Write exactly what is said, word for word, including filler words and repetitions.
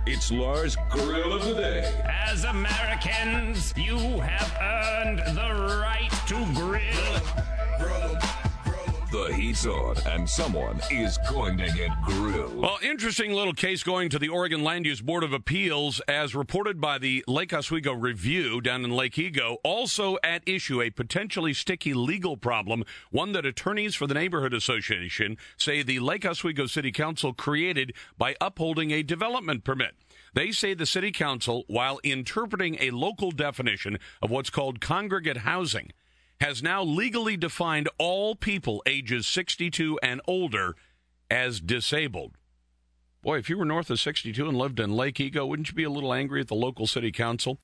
It's Lars Grill of the Day. As Americans, you have earned the right to grill. The heat's on, and someone is going to get grilled. Well, interesting little case going to the Oregon Land Use Board of Appeals, as reported by the Lake Oswego Review down in Lake Ego. Also at issue, a potentially sticky legal problem, one that attorneys for the Neighborhood Association say the Lake Oswego City Council created by upholding a development permit. They say the City Council, while interpreting a local definition of what's called congregate housing, has now legally defined all people ages sixty-two and older as disabled. Boy, if you were north of sixty-two and lived in Lake Ego, wouldn't you be a little angry at the local city council?